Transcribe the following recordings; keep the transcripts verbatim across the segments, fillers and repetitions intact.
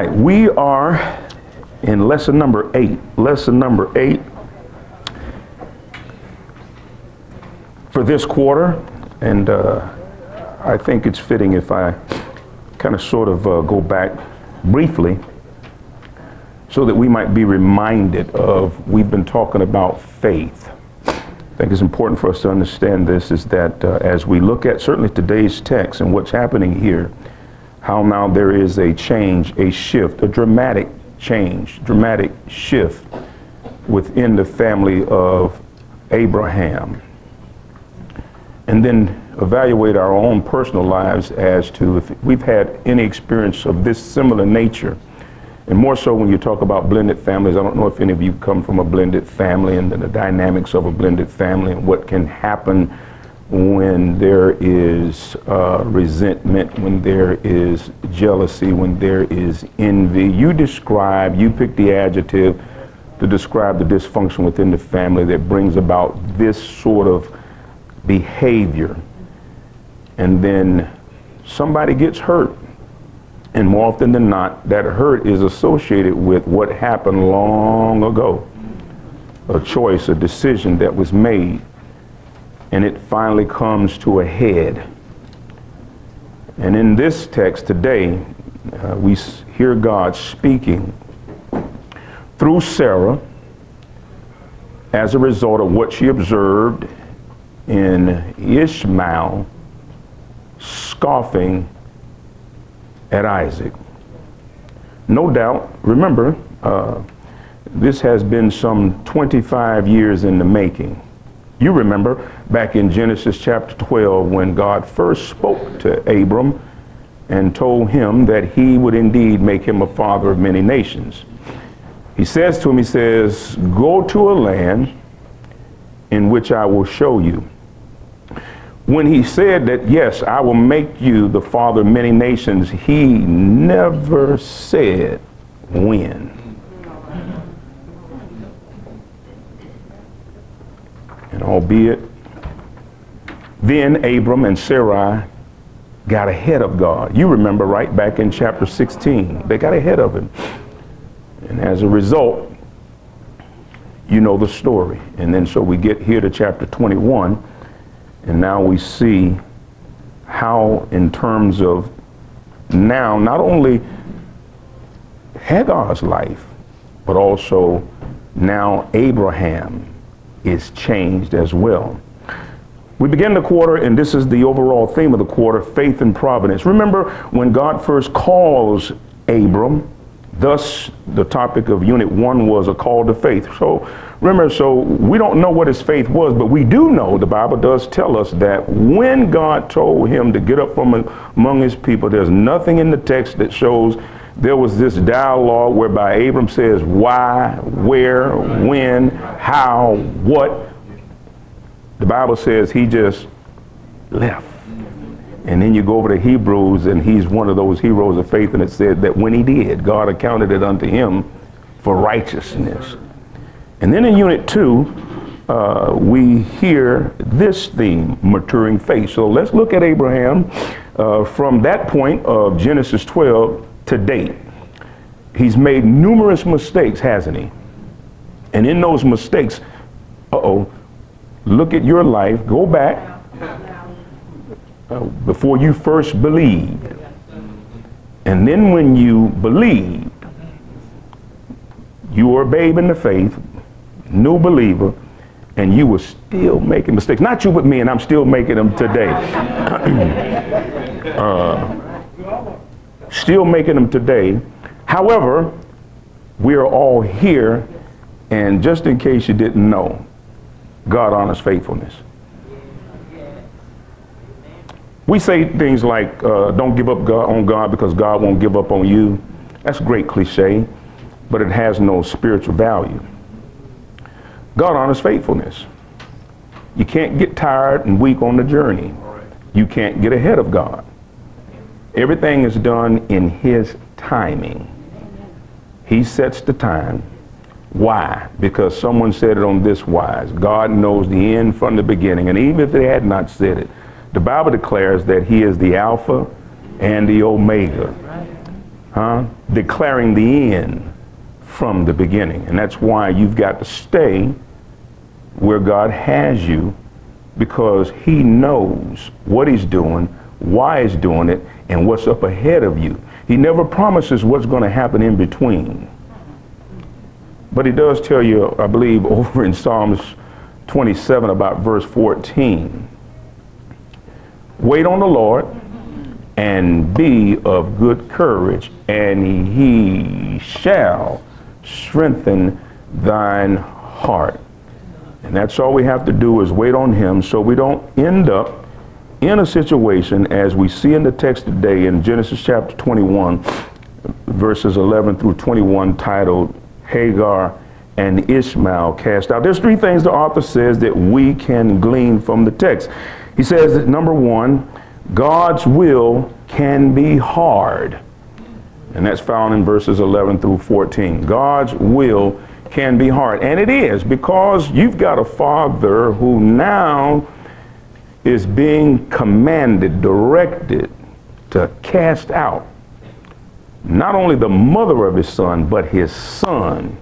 right, we are in lesson number eight. Lesson number eight for this quarter, and uh, I think it's fitting if I kind of sort of uh, go back briefly so that we might be reminded of, we've been talking about faith. I think it's important for us to understand this, is that uh, as we look at certainly today's text and what's happening here, how now there is a change, a shift, a dramatic change, dramatic shift within the family of Abraham. And then evaluate our own personal lives as to if we've had any experience of this similar nature. And more so when you talk about blended families, I don't know if any of you come from a blended family and the dynamics of a blended family and what can happen when there is uh, resentment, when there is jealousy, when there is envy. You describe, you pick the adjective to describe the dysfunction within the family that brings about this sort of behavior. And then somebody gets hurt. And more often than not, that hurt is associated with what happened long ago. A choice, a decision that was made. And it finally comes to a head. And in this text today, uh, we hear God speaking through Sarah as a result of what she observed in Ishmael scoffing at Isaac. No doubt, remember, uh, this has been some twenty-five years in the making. You remember back in Genesis chapter twelve when God first spoke to Abram and told him that he would indeed make him a father of many nations. He says to him, he says, go to a land in which I will show you. When he said that, yes, I will make you the father of many nations, he never said when. And albeit, then Abram and Sarai got ahead of God. You remember right back in chapter sixteen, they got ahead of him. And as a result, you know the story. And then so we get here to chapter twenty-one, and now we see how in terms of now not only Hagar's life, but also now Abraham is changed as well. We begin the quarter, and this is the overall theme of the quarter, faith and providence. Remember when God first calls Abram, thus the topic of unit one was a call to faith. So remember, so we don't know what his faith was, but we do know, the Bible does tell us that when God told him to get up from among his people, there's nothing in the text that shows there was this dialogue whereby Abram says why, where, when, how, what. The Bible says he just left. And then you go over to Hebrews, and he's one of those heroes of faith, and it said that when he did, God accounted it unto him for righteousness. And then in unit two, uh, we hear this theme, maturing faith. So let's look at Abraham uh, from that point of Genesis twelve to date. He's made numerous mistakes, hasn't he? And in those mistakes, uh-oh, look at your life, go back uh, before you first believed. And then when you believed, you were a babe in the faith, new believer, and you were still making mistakes. Not you but me, and I'm still making them today. uh, Still making them today. However, we are all here, and just in case you didn't know, God honors faithfulness. We say things like, uh, don't give up God, on God because God won't give up on you. That's a great cliche, but it has no spiritual value. God honors faithfulness. You can't get tired and weak on the journey. You can't get ahead of God. Everything is done in his timing. He sets the time. Why? Because someone said it on this wise. God knows the end from the beginning. And even if they had not said it, the Bible declares that he is the Alpha and the Omega. huh? Declaring the end from the beginning. And that's why you've got to stay where God has you, because he knows what he's doing, why he's doing it, and what's up ahead of you. He never promises what's going to happen in between. But he does tell you, I believe, over in Psalms twenty-seven about verse fourteen, wait on the Lord and be of good courage, and he shall strengthen thine heart. And that's all we have to do is wait on him, so we don't end up in a situation as we see in the text today in Genesis chapter twenty-one, verses eleven through twenty-one, titled Hagar and Ishmael cast out. There's three things the author says that we can glean from the text. He says that number one, God's will can be hard. And that's found in verses eleven through fourteen. God's will can be hard. And it is, because you've got a father who now is being commanded, directed to cast out not only the mother of his son, but his son.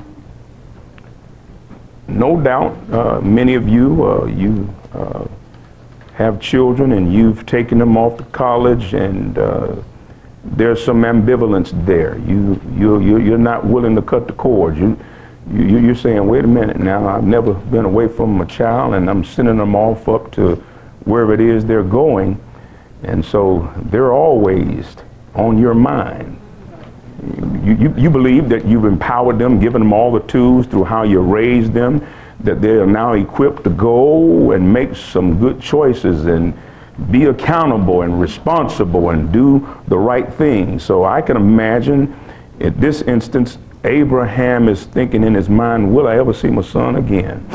No doubt, uh, many of you, uh, you uh, have children and you've taken them off to college, and uh, there's some ambivalence there. You, you, you, you're not willing to cut the cord. You, you, you're saying, wait a minute now, I've never been away from a child and I'm sending them off up to wherever it is they're going. And so they're always on your mind. You, you, you believe that you've empowered them, given them all the tools through how you raised them, that they are now equipped to go and make some good choices and be accountable and responsible and do the right thing. So I can imagine at this instance, Abraham is thinking in his mind, will I ever see my son again?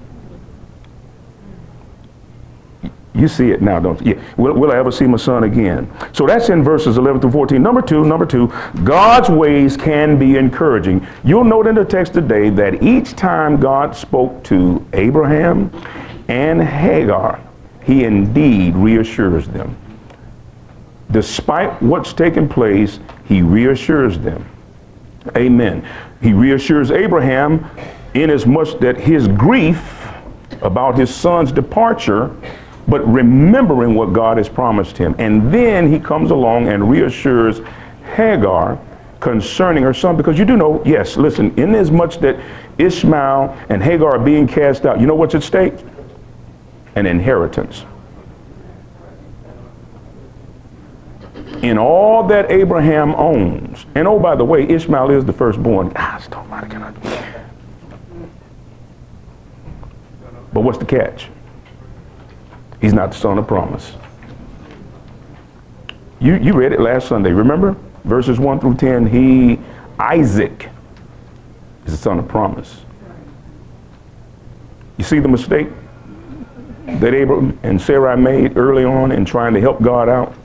You see it now, don't you? Yeah. Will, will I ever see my son again? So that's in verses eleven through fourteen. Number two, number two, God's ways can be encouraging. You'll note in the text today that each time God spoke to Abraham and Hagar, he indeed reassures them. Despite what's taken place, he reassures them. Amen. He reassures Abraham inasmuch that his grief about his son's departure, but remembering what God has promised him. And then he comes along and reassures Hagar concerning her son, because you do know, yes, listen, inasmuch that Ishmael and Hagar are being cast out, you know what's at stake? An inheritance. In all that Abraham owns, and oh, by the way, Ishmael is the firstborn. Ah, stop, I cannot. But what's the catch? He's not the son of promise. You you read it last Sunday, remember? Verses one through ten, he, Isaac, is the son of promise. You see the mistake that Abraham and Sarai made early on in trying to help God out?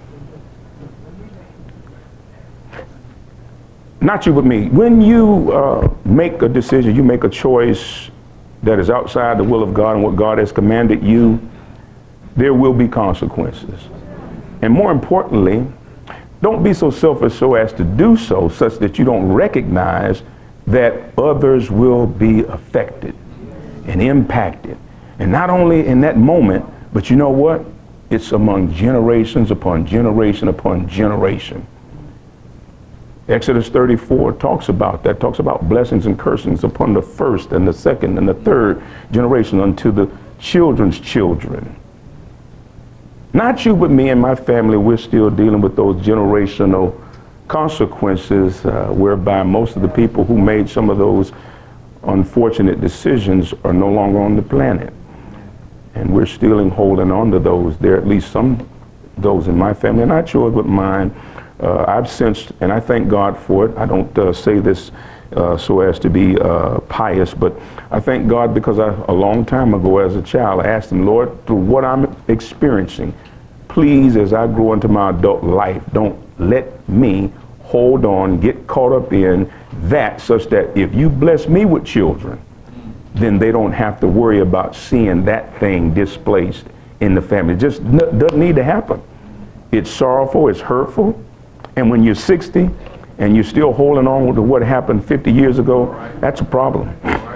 Not you, but me. When you uh, make a decision, you make a choice that is outside the will of God and what God has commanded you, there will be consequences. And more importantly, don't be so selfish so as to do so such that you don't recognize that others will be affected and impacted. And not only in that moment, but you know what? It's among generations upon generation upon generation. Exodus thirty-four talks about that, talks about blessings and cursings upon the first and the second and the third generation unto the children's children. Not you, but me and my family, we're still dealing with those generational consequences uh, whereby most of the people who made some of those unfortunate decisions are no longer on the planet. And we're still holding on to those. There are at least some those in my family, not yours, but mine. Uh, I've sensed, and I thank God for it. I don't uh, say this uh, so as to be uh, pious, but I thank God because I, a long time ago as a child, I asked him, Lord, through what I'm experiencing, please, as I grow into my adult life, don't let me hold on, get caught up in that, such that if you bless me with children, then they don't have to worry about seeing that thing displaced in the family. It just n- doesn't need to happen. It's sorrowful, it's hurtful. And when you're sixty and you're still holding on to what happened fifty years ago, that's a problem.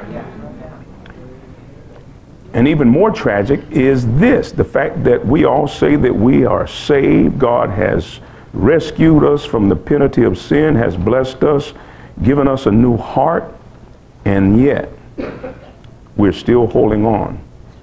And even more tragic is this, the fact that we all say that we are saved. God has rescued us from the penalty of sin, has blessed us, given us a new heart, and yet we're still holding on.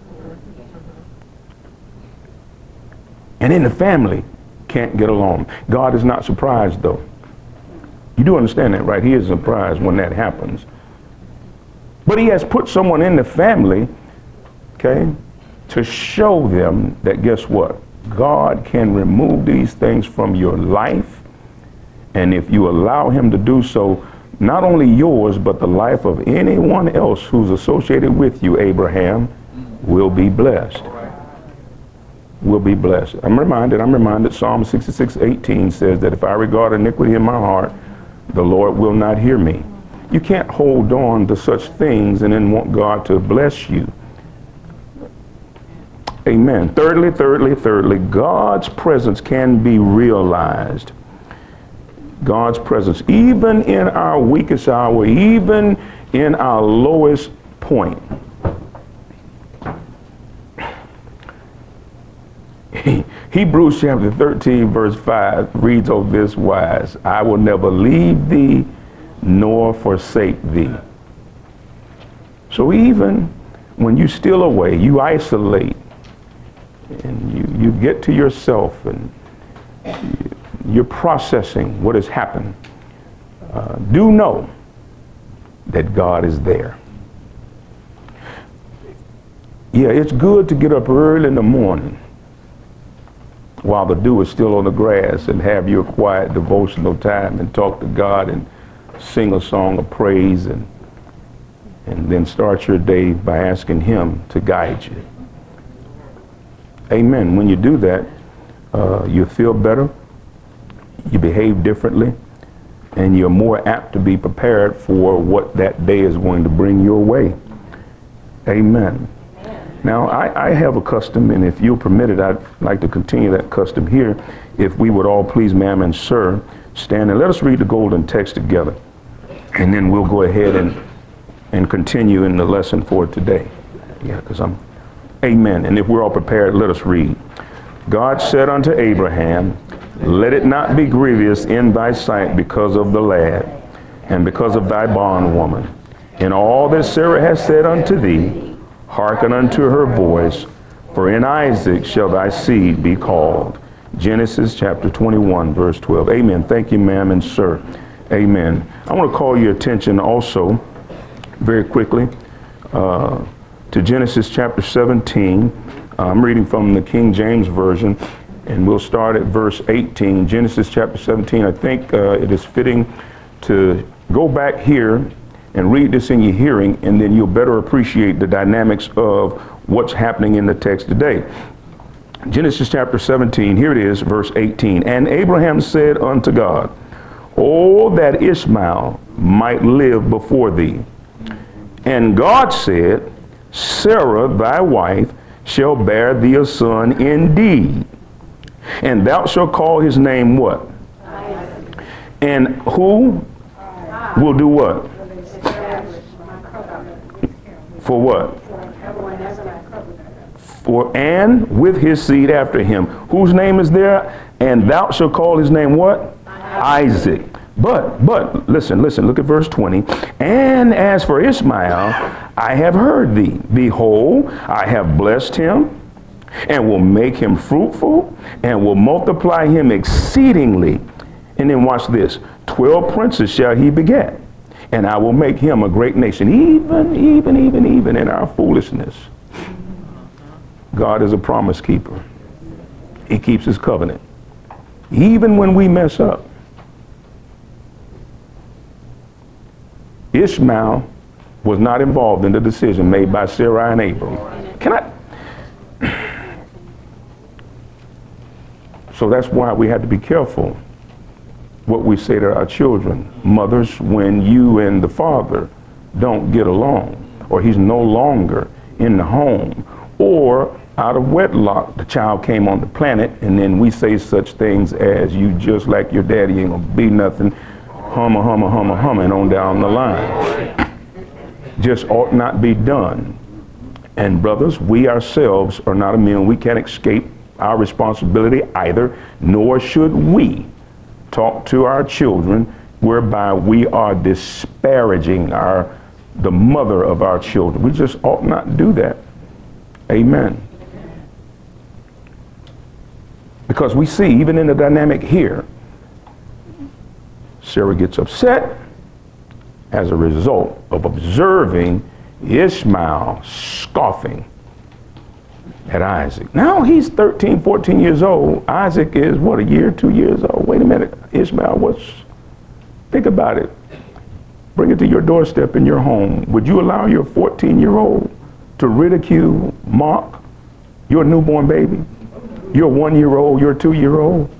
And in the family, can't get along. God is not surprised, though. You do understand that, right? He is surprised when that happens. But he has put someone in the family, okay, to show them that, guess what? God can remove these things from your life. And if you allow him to do so, not only yours, but the life of anyone else who's associated with you, Abraham, will be blessed. Will be blessed. I'm reminded, I'm reminded Psalm sixty-six eighteen says that if I regard iniquity in my heart, the Lord will not hear me. You can't hold on to such things and then want God to bless you. Amen. Thirdly, thirdly, thirdly, God's presence can be realized. God's presence, even in our weakest hour, even in our lowest point. Hebrews chapter thirteen, verse five reads of this wise, I will never leave thee nor forsake thee. So even when you steal away, you isolate, and you, you get to yourself and you, you're processing what has happened, uh, do know that God is there. Yeah, it's good to get up early in the morning while the dew is still on the grass and have your quiet devotional time and talk to God and sing a song of praise and and then start your day by asking him to guide you. Amen. When you do that, uh, you feel better, you behave differently, and you're more apt to be prepared for what that day is going to bring your way. Amen. Now, I, I have a custom, and if you'll permit it, I'd like to continue that custom here. If we would all please, ma'am and sir, stand and let us read the golden text together. And then we'll go ahead and, and continue in the lesson for today. Yeah, because I'm, amen. And if we're all prepared, let us read. God said unto Abraham, let it not be grievous in thy sight because of the lad, and because of thy bondwoman. In all that Sarah has said unto thee, hearken unto her voice, for in Isaac shall thy seed be called. Genesis chapter twenty-one, verse twelve. Amen. Thank you, ma'am and sir. Amen. I want to call your attention also, very quickly, uh, to Genesis chapter seventeen. Uh, I'm reading from the King James Version, and we'll start at verse eighteen. Genesis chapter seventeen. I think uh, it is fitting to go back here and read this in your hearing, and then you'll better appreciate the dynamics of what's happening in the text today. Genesis chapter seventeen, here it is, verse eighteen. And Abraham said unto God, oh, that Ishmael might live before thee. And God said, Sarah thy wife shall bear thee a son indeed, and thou shalt call his name what? Isaac. And who will do what? For what? For and with his seed after him. Whose name is there? And thou shalt call his name what? Isaac. But, but, listen, listen, look at verse twenty. And as for Ishmael, I have heard thee. Behold, I have blessed him, and will make him fruitful, and will multiply him exceedingly. And then watch this. Twelve princes shall he beget, and I will make him a great nation. Even, even, even, even in our foolishness, God is a promise keeper. He keeps his covenant. Even when we mess up. Ishmael was not involved in the decision made by Sarah and Abram. Can I? So that's why we have to be careful what we say to our children. Mothers, when you and the father don't get along, or he's no longer in the home, or out of wedlock, the child came on the planet, and then we say such things as, you just like your daddy, ain't gonna be nothing. hummer, hummer, hummer, humming on down the line. Just ought not be done. And brothers, we ourselves are not immune. We can't escape our responsibility either, nor should we talk to our children whereby we are disparaging our the mother of our children. We just ought not do that. Amen. Because we see, even in the dynamic here, Sarah gets upset as a result of observing Ishmael scoffing at Isaac. Now he's thirteen, fourteen years old. Isaac is, what, a year, two years old? Wait a minute, Ishmael, what's, think about it. Bring it to your doorstep in your home. Would you allow your fourteen-year-old to ridicule, mock your newborn baby? Your one-year-old, your two-year-old?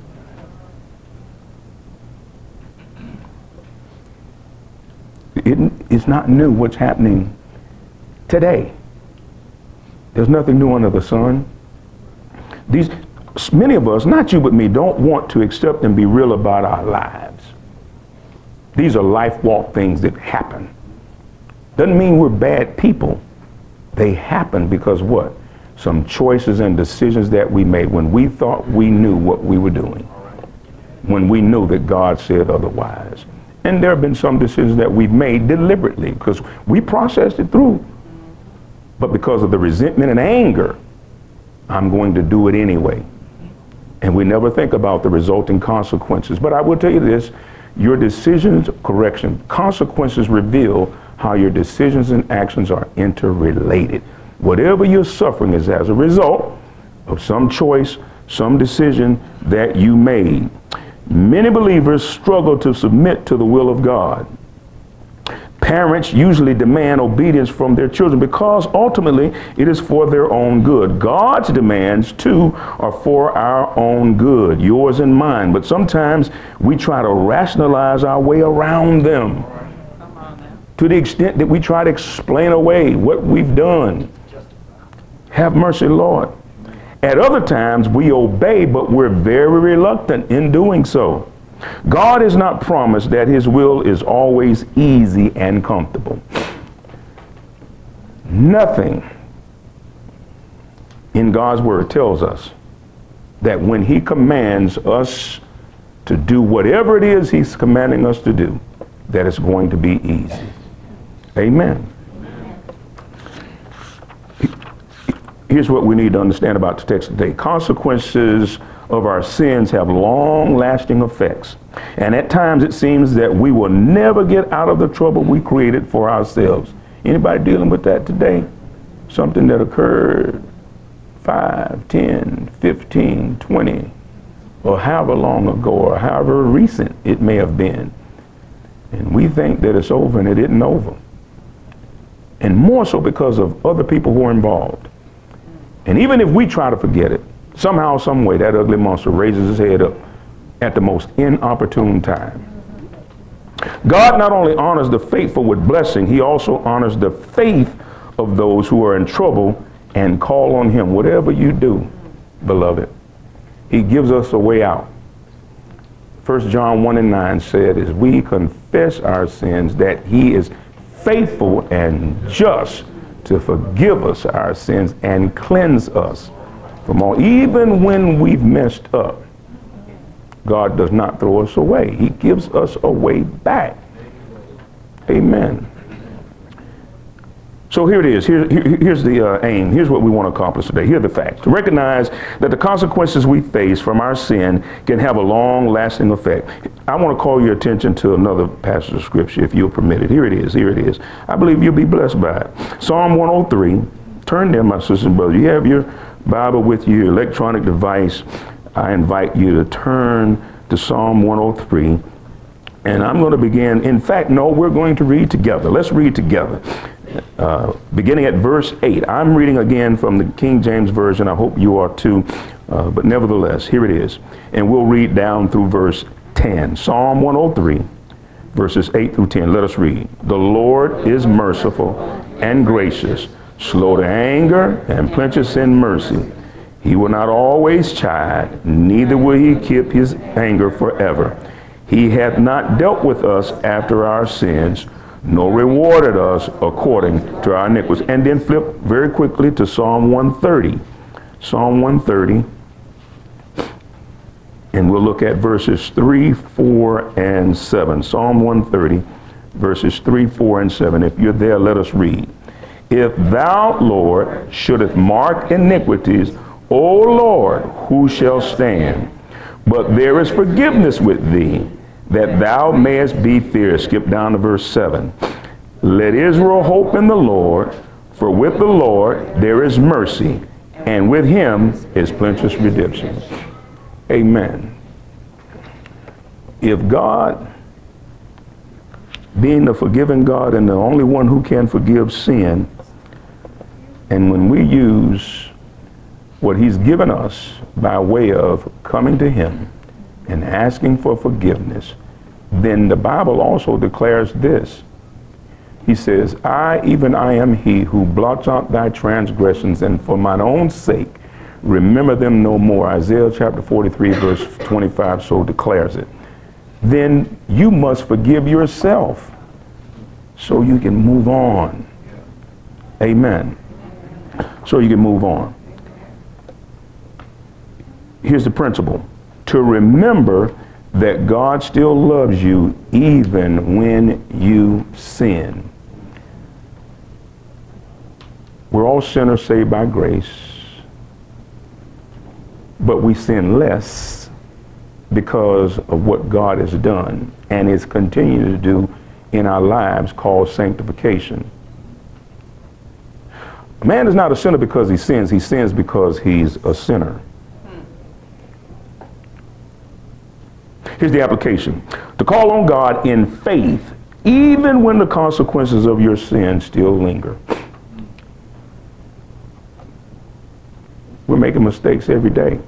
It, it's not new what's happening today. There's nothing new under the sun. These, many of us, not you but me, don't want to accept and be real about our lives. These are life walk things that happen. Doesn't mean we're bad people. They happen because what? Some choices and decisions that we made when we thought we knew what we were doing. When we knew that God said otherwise. And there have been some decisions that we've made deliberately because we processed it through. But because of the resentment and anger, I'm going to do it anyway. And we never think about the resulting consequences. But I will tell you this, your decisions, correction, consequences reveal how your decisions and actions are interrelated. Whatever you're suffering is as a result of some choice, some decision that you made. Many believers struggle to submit to the will of God. Parents usually demand obedience from their children because ultimately it is for their own good. God's demands too are for our own good, yours and mine. But sometimes we try to rationalize our way around them to the extent that we try to explain away what we've done. Have mercy, Lord. At other times we obey, but we're very reluctant in doing so. God has not promised that his will is always easy and comfortable. Nothing in God's word tells us that when he commands us to do whatever it is he's commanding us to do, that it's going to be easy. Amen. Here's what we need to understand about the text today. Consequences of our sins have long-lasting effects. And at times it seems that we will never get out of the trouble we created for ourselves. Anybody dealing with that today? Something that occurred five, ten, fifteen, twenty, or however long ago, or however recent it may have been. And we think that it's over, and it isn't over. And more so because of other people who are involved. And even if we try to forget it, somehow, some way, that ugly monster raises his head up at the most inopportune time. God not only honors the faithful with blessing, he also honors the faith of those who are in trouble and call on him. Whatever you do, beloved, he gives us a way out. First John one and nine said, as we confess our sins, that he is faithful and just to forgive us our sins and cleanse us from all. Even when we've messed up, God does not throw us away. He gives us a way back. Amen. So here it is. Here, here, here's the uh, aim. Here's what we want to accomplish today. Here are the facts. To recognize that the consequences we face from our sin can have a long-lasting effect. I want to call your attention to another passage of scripture, if you'll permit it. Here it is. Here it is. I believe you'll be blessed by it. Psalm one oh three. Turn there, my sisters and brothers. You have your Bible with you, your electronic device. I invite you to turn to Psalm one oh three. And I'm going to begin. In fact, no, we're going to read together. Let's read together. Uh, beginning at verse eight. I'm reading again from the King James Version. I hope you are too. Uh, but nevertheless, here it is. And we'll read down through verse ten. Psalm one oh three, verses eight through ten. Let us read. The Lord is merciful and gracious, slow to anger and plenteous in mercy. He will not always chide, neither will he keep his anger forever. He hath not dealt with us after our sins, nor rewarded us according to our iniquities. And then flip very quickly to Psalm one thirty. Psalm one thirty. And we'll look at verses three, four, and seven. Psalm one thirty, verses three, four, and seven. If you're there, let us read. If thou, Lord, shouldest mark iniquities, O Lord, who shall stand? But there is forgiveness with thee, that thou mayest be feared. Skip down to verse seven. Let Israel hope in the Lord, for with the Lord there is mercy, and with him is plenteous redemption. Amen. If God, being the forgiving God and the only one who can forgive sin, and when we use what he's given us by way of coming to him and asking for forgiveness, then the Bible also declares this. He says, I, even I am he who blots out thy transgressions, and for mine own sake remember them no more. Isaiah chapter forty-three, verse twenty-five, so declares it. Then you must forgive yourself so you can move on. Amen. So you can move on. Here's the principle. To remember that God still loves you even when you sin. We're all sinners saved by grace, but we sin less because of what God has done and is continuing to do in our lives, called sanctification. A man is not a sinner because he sins. He sins because he's a sinner. Here's the application. To call on God in faith, even when the consequences of your sin still linger. We're making mistakes every day.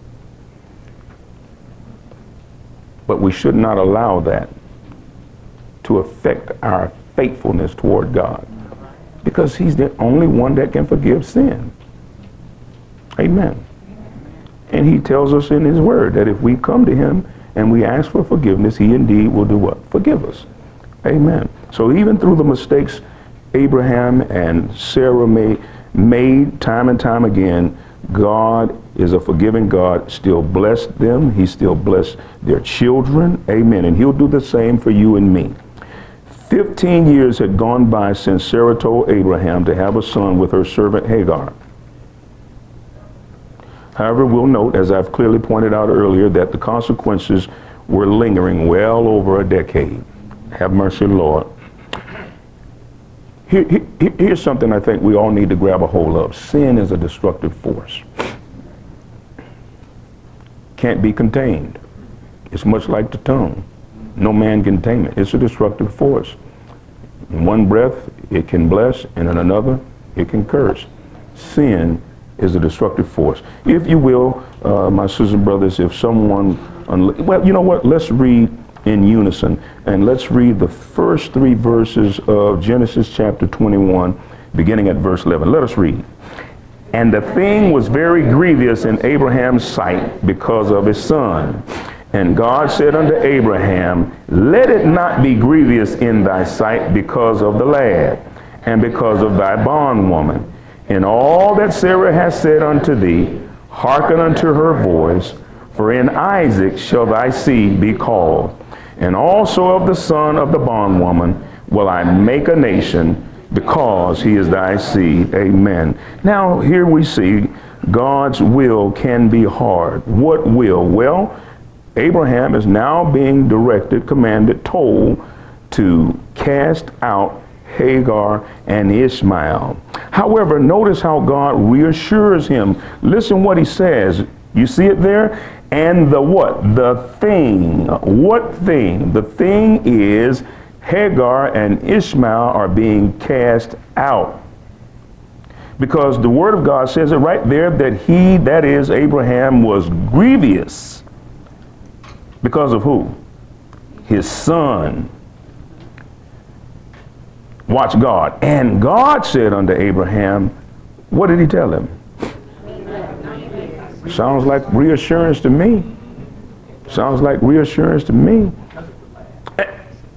But we should not allow that to affect our faithfulness toward God, because he's the only one that can forgive sin. Amen. And he tells us in his word that if we come to him and we ask for forgiveness, he indeed will do what? Forgive us. Amen. So even through the mistakes Abraham and Sarah made, made time and time again, God is a forgiving God, still blessed them. He still blessed their children. Amen. And he'll do the same for you and me. Fifteen years had gone by since Sarah told Abraham to have a son with her servant Hagar. However, we'll note, as I've clearly pointed out earlier, that the consequences were lingering well over a decade. Have mercy, Lord. Here, here, here's something I think we all need to grab a hold of. Sin is a destructive force. Can't be contained. It's much like the tongue. No man can tame it. It's a destructive force. In one breath, it can bless, and in another, it can curse. Sin is a destructive force. If you will, uh, my sisters and brothers, if someone, unle- well, you know what? Let's read in unison, and let's read the first three verses of Genesis chapter twenty-one, beginning at verse eleven. Let us read. And the thing was very grievous in Abraham's sight because of his son. And God said unto Abraham, let it not be grievous in thy sight because of the lad, and because of thy bondwoman. In all that Sarah has said unto thee, hearken unto her voice, for in Isaac shall thy seed be called. And also of the son of the bondwoman will I make a nation, because he is thy seed. Amen. Now here we see God's will can be hard. What will? Well, Abraham is now being directed, commanded, told to cast out Hagar and Ishmael. However, notice how God reassures him. Listen what he says. You see it there? And the what? The thing. What thing? The thing is Hagar and Ishmael are being cast out. Because the word of God says it right there that he, that is Abraham, was grievous. Because of who? His son. Watch God. And God said unto Abraham, what did he tell him? Sounds like reassurance to me. Sounds like reassurance to me.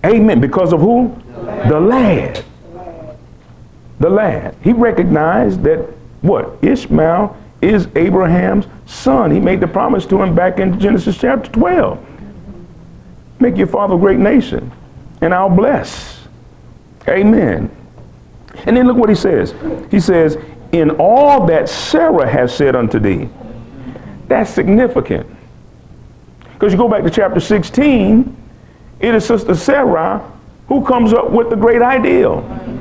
Amen. Because of who? The lad. The lad. He recognized that what? Ishmael is Abraham's son. He made the promise to him back in Genesis chapter twelve. Make your father a great nation, and I'll bless. Amen. And then look what he says. He says, in all that Sarah has said unto thee. That's significant. Because you go back to chapter sixteen, it is Sister Sarah who comes up with the great ideal.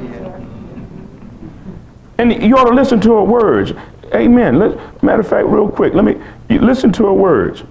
And you ought to listen to her words. Amen. Let, matter of fact, real quick, let me you listen to her words.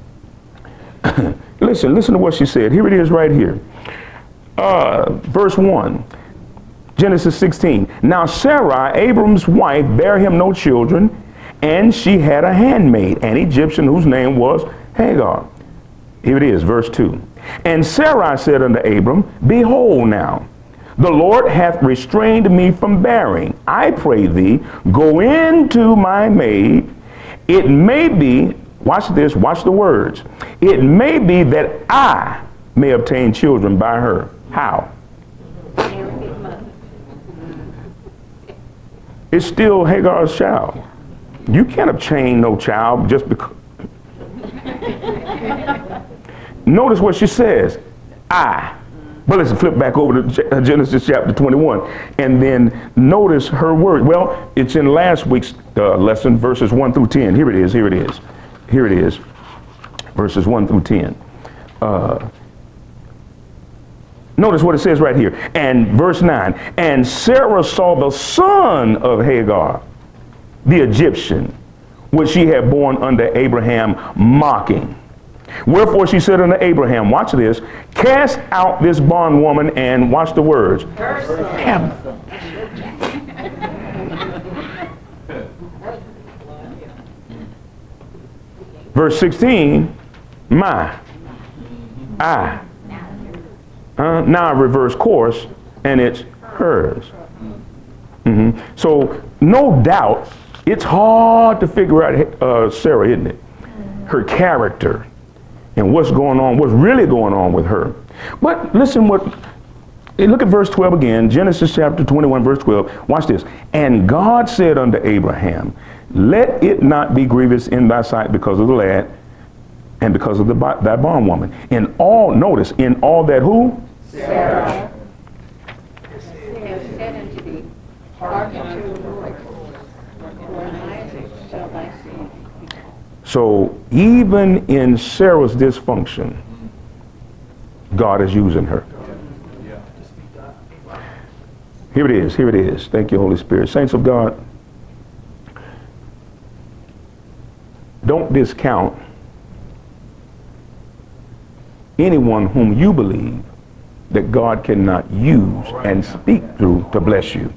listen, listen to what she said. Here it is right here. Uh, verse one, Genesis sixteen. Now Sarah, Abram's wife, bare him no children, and she had a handmaid, an Egyptian whose name was Hagar. Here it is, verse two. And Sarai said unto Abram, behold now, the Lord hath restrained me from bearing. I pray thee, go into my maid. It may be, watch this, watch the words. It may be that I may obtain children by her. How? It's still Hagar's child. You can't obtain no child just because. Notice what she says. I. But let's flip back over to Genesis chapter twenty-one. And then notice her word. Well, it's in last week's uh, lesson, verses one through ten. Here it is, here it is. Here it is. Verses one through ten. Uh, notice what it says right here. And verse nine. And Sarah saw the son of Hagar, the Egyptian, which she had born unto Abraham, mocking. Wherefore she said unto Abraham, watch this, cast out this bondwoman, and watch the words. Verse sixteen, my, I. Uh, now I reverse course, and it's hers. Mm-hmm. So no doubt, it's hard to figure out uh, Sarah, isn't it? Her character. And what's going on, what's really going on with her. But listen what, look at verse twelve again, Genesis chapter twenty-one, verse twelve. Watch this. And God said unto Abraham, let it not be grievous in thy sight because of the lad and because of the, thy bondwoman. In all, notice, in all that who? Sarah. Said unto thee, hearken to the Lord, for in Isaac shall thy seed. So even in Sarah's dysfunction, God is using her. Here it is, here it is. Thank you, Holy Spirit. Saints of God, don't discount anyone whom you believe that God cannot use and speak through to bless you.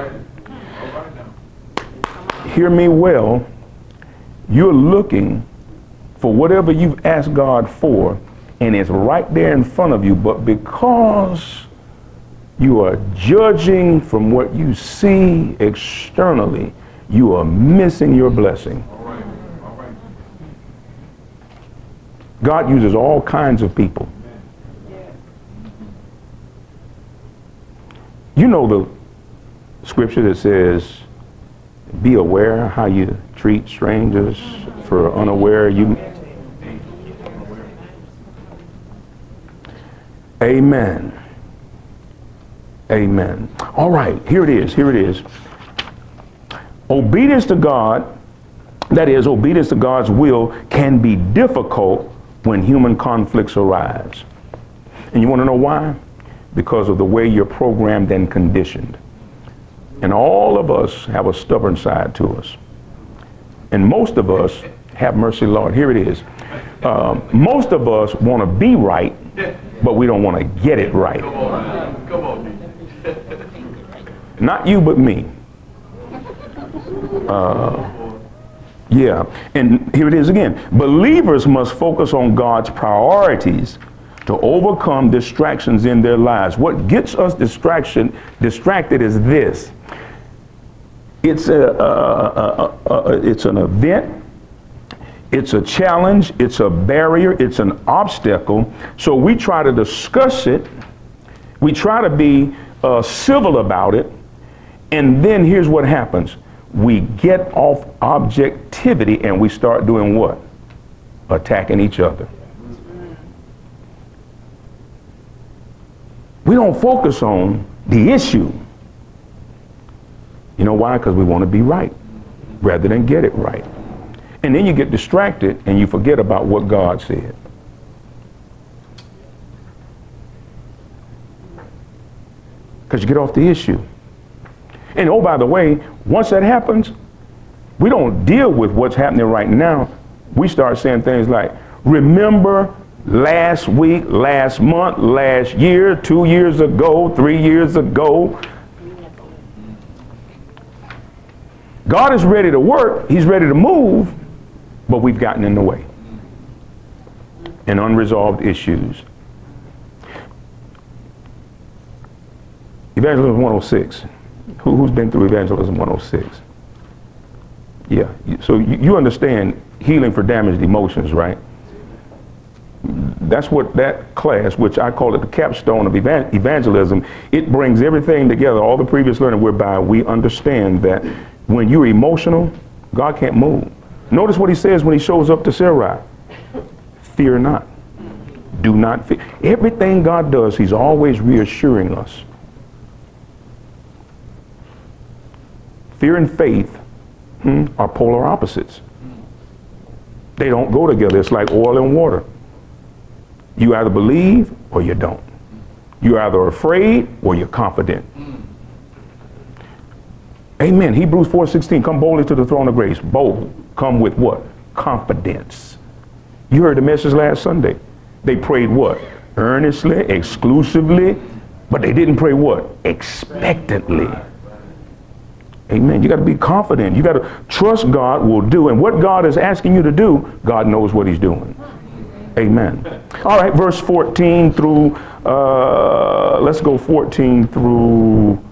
Hear me well. You're looking for whatever you've asked God for, and it's right there in front of you, but because you are judging from what you see externally, you are missing your blessing. God uses all kinds of people. You know the scripture that says, be aware how you treat strangers, for unaware you. Amen. Amen. All right, here it is, here it is. Obedience to God, that is, obedience to God's will, can be difficult when human conflicts arise. And you want to know why? Because of the way you're programmed and conditioned. And all of us have a stubborn side to us. And most of us, have mercy, Lord, here it is. Uh, most of us want to be right, but we don't want to get it right. Come on. Come on. Not you, but me. Uh, yeah, and here it is again. Believers must focus on God's priorities to overcome distractions in their lives. What gets us distraction distracted is this. It's a, a, a, a, a it's an event. It's a challenge. It's a barrier. It's an obstacle. So we try to discuss it We try to be uh, civil about it, and then here's what happens. We get off objectivity and we start doing what? Attacking each other. We don't focus on the issue. You know why? Because we want to be right rather than get it right. And then you get distracted and you forget about what God said. Because you get off the issue. And oh, by the way, once that happens, we don't deal with what's happening right now. We start saying things like, remember last week, last month, last year, two years ago, three years ago. God is ready to work. He's ready to move, but we've gotten in the way. And unresolved issues. Evangelism one oh six. Who, who's been through Evangelism one oh six? Yeah, so you, you understand healing for damaged emotions, right? That's what that class, which I call it the capstone of evan- evangelism, it brings everything together, all the previous learning, whereby we understand that when you're emotional, God can't move. Notice what he says when he shows up to Sarai. Fear not. Do not fear. Everything God does, he's always reassuring us. Fear and faith hmm, are polar opposites. They don't go together. It's like oil and water. You either believe or you don't. You're either afraid or you're confident. Amen. Hebrews four sixteen, come boldly to the throne of grace. Bold. Come with what? Confidence. You heard the message last Sunday. They prayed what? Earnestly, exclusively, but they didn't pray what? Expectantly. Amen. You got to be confident. You got to trust God will do. And what God is asking you to do, God knows what he's doing. Amen. All right, verse fourteen through, uh, let's go fourteen through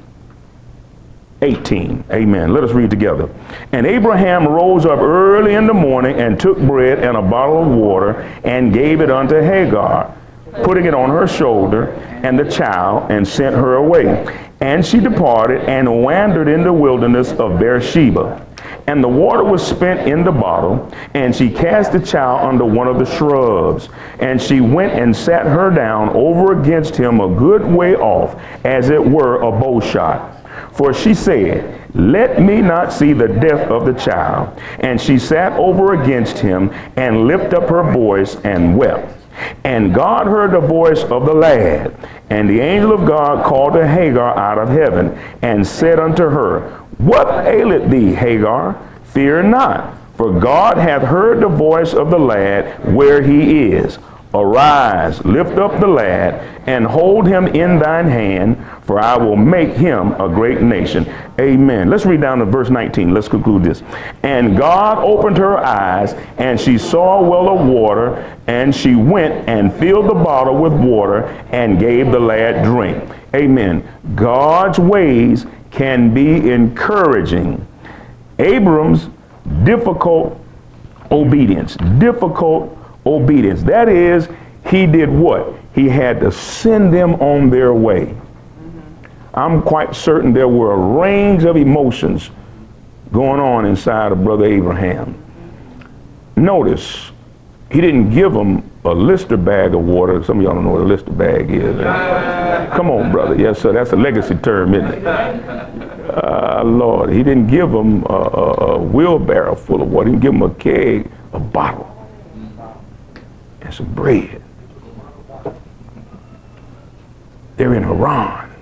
eighteen. Amen. Let us read together. And Abraham rose up early in the morning and took bread and a bottle of water and gave it unto Hagar, putting it on her shoulder and the child, and sent her away. And she departed and wandered in the wilderness of Beersheba. And the water was spent in the bottle, and she cast the child under one of the shrubs. And she went and sat her down over against him a good way off, as it were a bow shot. For she said, let me not see the death of the child. And she sat over against him and lifted up her voice and wept. And God heard the voice of the lad. And the angel of God called to Hagar out of heaven and said unto her, what aileth thee, Hagar? Fear not, for God hath heard the voice of the lad where he is. Arise, lift up the lad, and hold him in thine hand, for I will make him a great nation. Amen. Let's read down to verse nineteen. Let's conclude this. And God opened her eyes, and she saw a well of water, and she went and filled the bottle with water and gave the lad drink. Amen. God's ways can be encouraging. Abram's difficult obedience, difficult obedience. That is, he did what? He had to send them on their way. Mm-hmm. I'm quite certain there were a range of emotions going on inside of Brother Abraham. Mm-hmm. Notice, he didn't give them a Lister bag of water. Some of y'all don't know what a Lister bag is. Come on, brother. Yes, sir. That's a legacy term, isn't it? Uh, Lord, he didn't give them a, a, a wheelbarrow full of water. He didn't give them a keg, a bottle, and some bread. They're in Haran.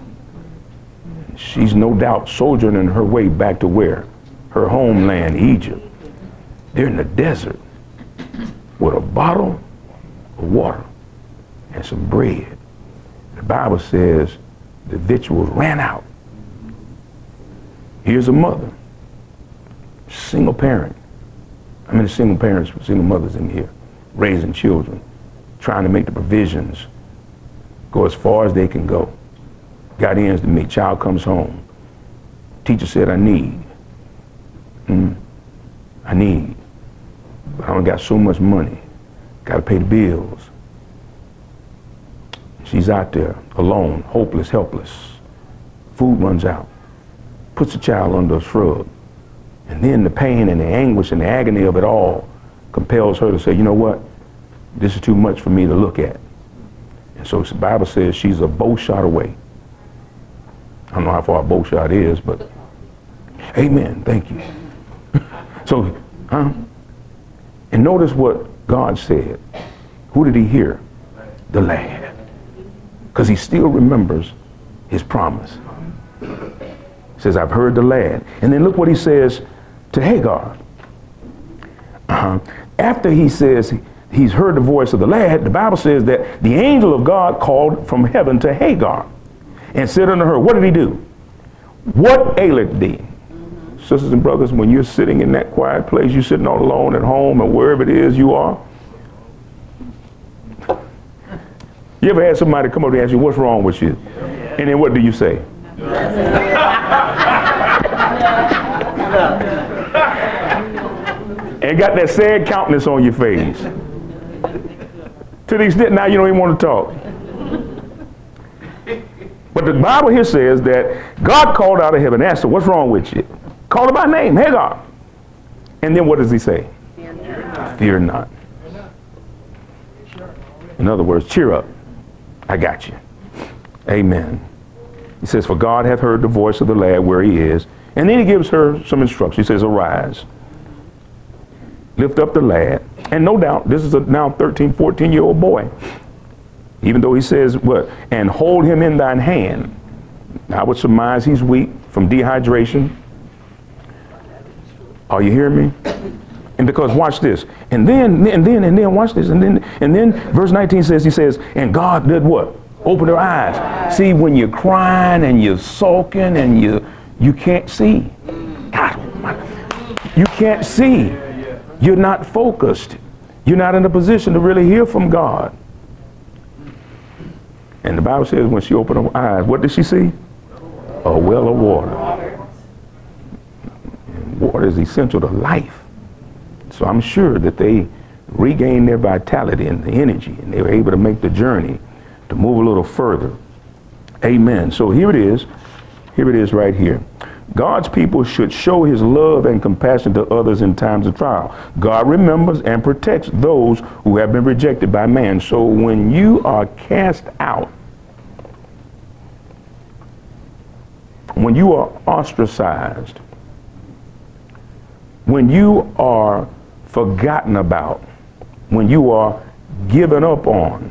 She's no doubt sojourning her way back to where? Her homeland, Egypt. They're in the desert with a bottle of water and some bread. The Bible says the victuals ran out. Here's a mother, single parent. How many single parents, single mothers in here? Raising children, trying to make the provisions go as far as they can go. Got ends to meet. Child comes home. Teacher said, I need. Mm, I need. But I only got so much money. Got to pay the bills. She's out there alone, hopeless, helpless. Food runs out. Puts the child under a shrub. And then the pain and the anguish and the agony of it all compels her to say, you know what? This is too much for me to look at. And so the Bible says she's a bow shot away. I don't know how far a bow shot is, but amen, thank you. So, huh? And notice what God said. Who did he hear? The lad. Because he still remembers his promise. He says, I've heard the lad. And then look what he says to Hagar. Uh-huh. After he says he's heard the voice of the lad, the Bible says that the angel of God called from heaven to Hagar and said unto her, what did he do? What aileth thee? Mm-hmm. Sisters and brothers, when you're sitting in that quiet place, you're sitting all alone at home or wherever it is you are, you ever had somebody come up and ask you, what's wrong with you? And then what do you say? And got that sad countenance on your face. To the extent now you don't even want to talk. But the Bible here says that God called out of heaven and asked her, what's wrong with you? Called her by name, Hagar. And then what does he say? Fear not. Fear not. In other words, cheer up. I got you. Amen. He says, for God hath heard the voice of the lad where he is. And then he gives her some instructions. He says, arise. Lift up the lad. And no doubt, this is a now thirteen, fourteen year old boy. Even though he says what? And hold him in thine hand. I would surmise he's weak from dehydration. Are you hearing me? And because watch this. And then, and then, and then watch this. And then, and then verse nineteen says, he says, and God did what? Open her eyes. See, when you're crying and you're sulking and you, you can't see. God, you can't see. You're not focused. You're not in a position to really hear from God. And the Bible says when she opened her eyes, what did she see? A well of water. And water is essential to life. So I'm sure that they regained their vitality and the energy, and they were able to make the journey to move a little further. Amen. So here it is. Here it is right here. God's people should show his love and compassion to others in times of trial. God remembers and protects those who have been rejected by man. So when you are cast out, when you are ostracized, when you are forgotten about, when you are given up on,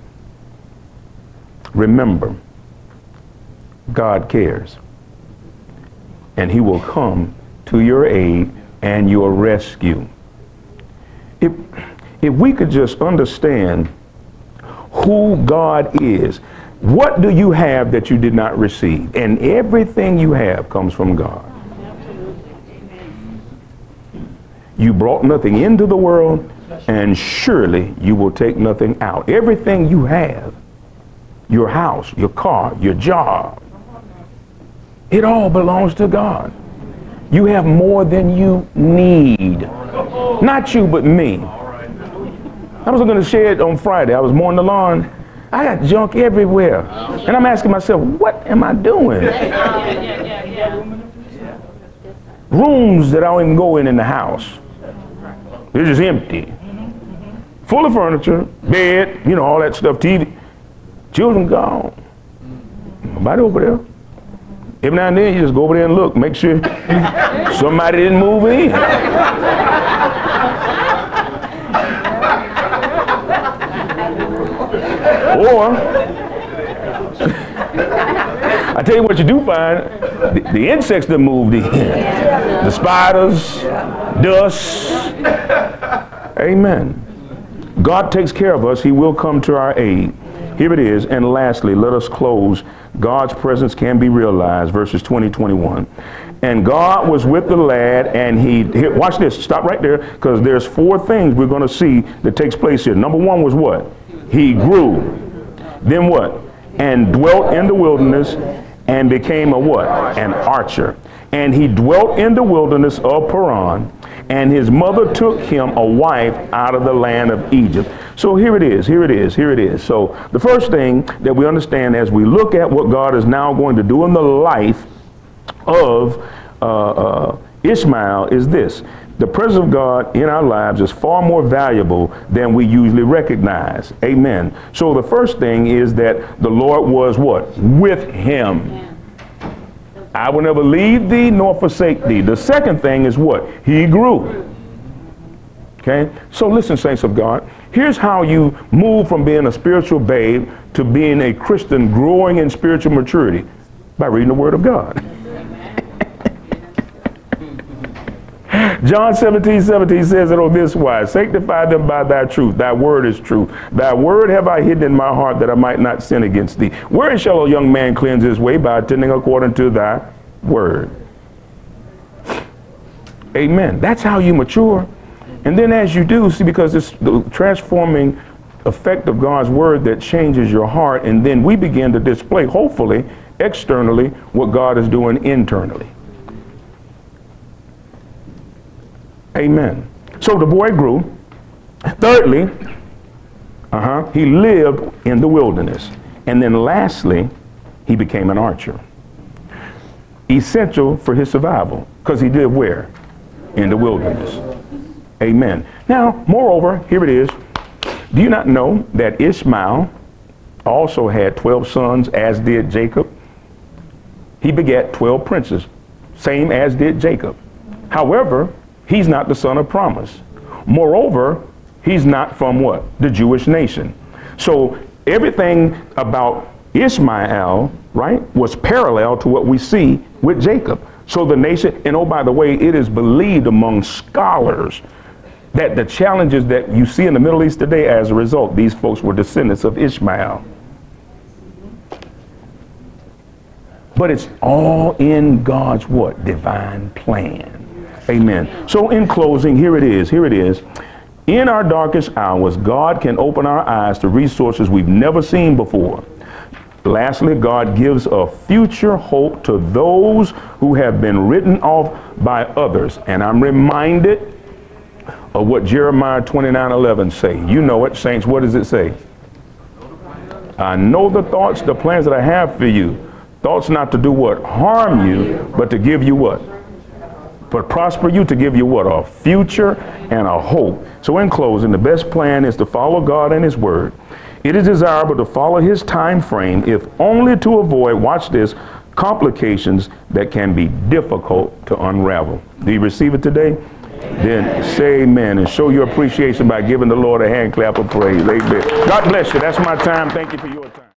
remember, God cares. And he will come to your aid and your rescue. If, if we could just understand who God is, what do you have that you did not receive? And everything you have comes from God. You brought nothing into the world, and surely you will take nothing out. Everything you have, your house, your car, your job, it all belongs to God. You have more than you need. Not you, but me. I was going to share it on Friday. I was mowing the lawn. I got junk everywhere. And I'm asking myself, what am I doing? Rooms that I don't even go in in the house. They're just empty. Full of furniture, bed, you know, all that stuff, T V. Children gone. Nobody over there. Every now and then you just go over there and look, make sure somebody didn't move in. Or, I tell you what you do find, the, the insects that moved in. The spiders, dust. Amen. God takes care of us. He will come to our aid. Here it is. And lastly, let us close. God's presence can be realized. Verses twenty, twenty-one. And God was with the lad, and he, here, watch this, stop right there, because there's four things we're going to see that takes place here. Number one was what? He grew. Then what? And dwelt in the wilderness and became a what? An archer. And he dwelt in the wilderness of Paran. and his mother took him a wife out of the land of Egypt. So here it is, here it is, here it is. So the first thing that we understand as we look at what God is now going to do in the life of uh, uh, Ishmael is this. The presence of God in our lives is far more valuable than we usually recognize. Amen. So the first thing is that the Lord was what? With him. Yeah. I will never leave thee nor forsake thee. The second thing is what? He grew. Okay? So listen, saints of God. Here's how you move from being a spiritual babe to being a Christian growing in spiritual maturity. By reading the Word of God. John seventeen, seventeen says it on this wise. Sanctify them by thy truth. Thy word is true. Thy word have I hidden in my heart that I might not sin against thee. Wherein shall a young man cleanse his way? By attending according to thy word. Amen. That's how you mature. And then as you do, see, because it's the transforming effect of God's word that changes your heart. And then we begin to display, hopefully, externally, what God is doing internally. Amen. So the boy grew. Thirdly, uh-huh, he lived in the wilderness. And then lastly, he became an archer. Essential for his survival, because he lived where? In the wilderness. Amen. Now, moreover, here it is. Do you not know that Ishmael also had twelve sons, as did Jacob? He begat twelve princes, same as did Jacob. However, he's not the son of promise. Moreover, he's not from what? The Jewish nation. So everything about Ishmael, right, was parallel to what we see with Jacob. So the nation, and oh, by the way, it is believed among scholars that the challenges that you see in the Middle East today, as a result, these folks were descendants of Ishmael. But it's all in God's what? Divine plan. Amen. So in closing, here it is, here it is. In our darkest hours, God can open our eyes to resources we've never seen before. Lastly, God gives a future hope to those who have been written off by others. And I'm reminded of what Jeremiah twenty-nine eleven say. You know it, saints. What does it say? I know the thoughts, the plans that I have for you. Thoughts not to do what? Harm you, but to give you what? But prosper you, to give you what? A future and a hope. So in closing, the best plan is to follow God and his word. It is desirable to follow his time frame, if only to avoid, watch this, complications that can be difficult to unravel. Do you receive it today? Amen. Then say amen and show your appreciation by giving the Lord a hand clap of praise. Amen. God bless you. That's my time. Thank you for your time.